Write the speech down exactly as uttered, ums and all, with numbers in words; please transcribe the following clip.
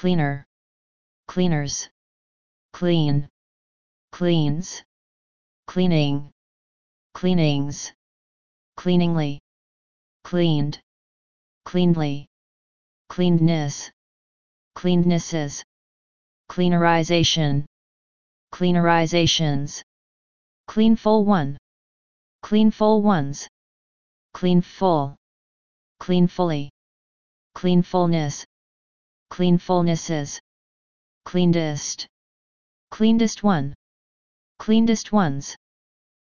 cleaner, cleaners, clean, cleans, cleaning, cleanings, cleaningly, cleaned, cleanly, cleanness, cleannesses, cleanerization, cleanerizations, cleanful one, cleanful ones, cleanful, cleanfully, cleanfulness, cleanfulnesses, cleanest, cleanest one, cleanest ones,